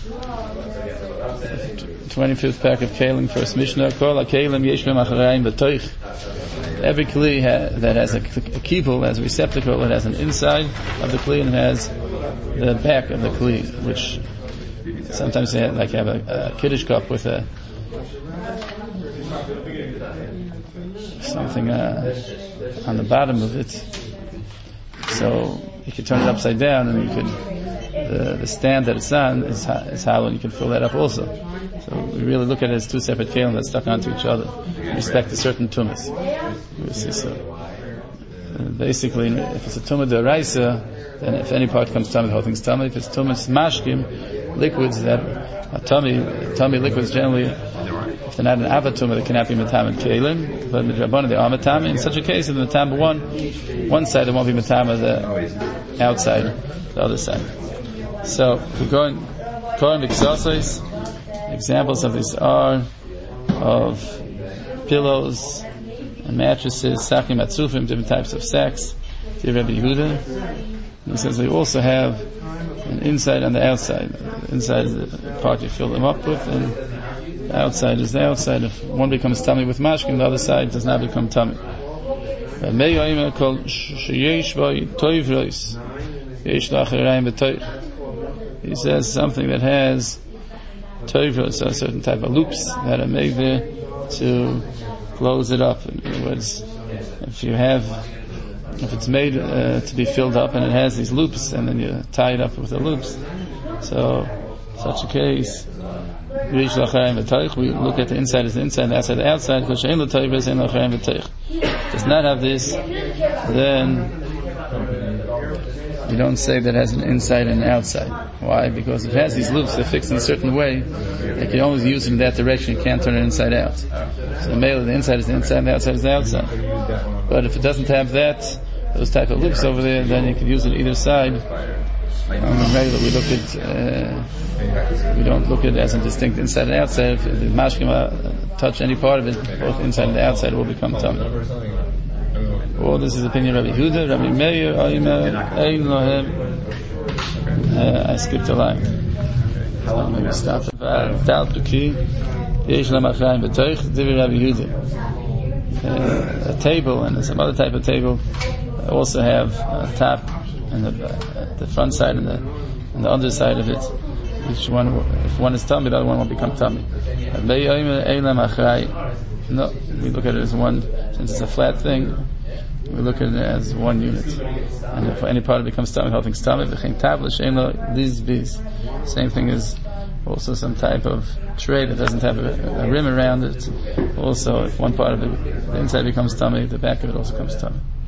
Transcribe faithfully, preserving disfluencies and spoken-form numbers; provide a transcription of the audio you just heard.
twenty-fifth pack of Kalim, first Mishnah. Kol HaKalim yesh b'hem acharayim b'toich. Every kli ha, that has a, a kibul, has a receptacle, it has an inside of the kli and has the back of the kli, which sometimes they have, like have a, a kiddush cup with a something uh, on the bottom of it. So you could turn it upside down, and you could the, the stand that it's on is, is hollow, and you can fill that up also. So we really look at it as two separate kalim that stuck onto each other with respect to certain tumas. So uh, basically, if it's a tumah d'oraisa, then if any part comes tummy, the whole thing's tummy. If it's tumas mashkim, liquids that are tummy, tummy liquids generally, if they're not an avatumah, they cannot be matam and kalim. But in the drabbana they are matam. In such a case, in the matam one, one side it won't be matam, the outside, the other side. So we're going going to examples of this are of pillows and mattresses, sakim atzufim, different types of sacks. Dear Rabbi Yehuda, he says they also have an inside and the outside. The inside is the part you fill them up with, and the outside is the outside. If one becomes tummy with mashkim, the other side does not become tummy. He says something that has toivros, so a certain type of loops that are made there to close it up. In other words, if you have, if it's made uh, to be filled up and it has these loops, and then you tie it up with the loops, so such a case, we look at the inside as the inside, and the outside the outside. Because does not have this, then you don't say that it has an inside and an outside. Why? Because if it has these loops, they're fixed in a certain way, they can only use it in that direction, you can't turn it inside out. So mainly the inside is the inside and the outside is the outside. But if it doesn't have that, those type of loops over there, then you can use it either side. Um, we look at, uh, we don't look at it as a distinct inside and outside. If the mashkim uh, touch any part of it, both inside and the outside will become tummy. Well, this is the opinion of Rabbi Yehuda, Rabbi Meir, Ein Lohem. Uh, I skipped a line. So maybe stop it. Tal Tuki, Yesh Lamachayim B'toich, Divi Rabbi Yehuda. A table and some other type of table also have a top and the, uh, the front side and the and the underside of it. Each one, if one is tummy, the other one will become tummy. No, we look at it as one, since it's a flat thing. We look at it as one unit, and if any part of it becomes tummy, the whole thing's tummy. Same thing as also some type of tray that doesn't have a, a rim around it. Also, if one part of it, the inside becomes tummy, the back of it also comes tummy.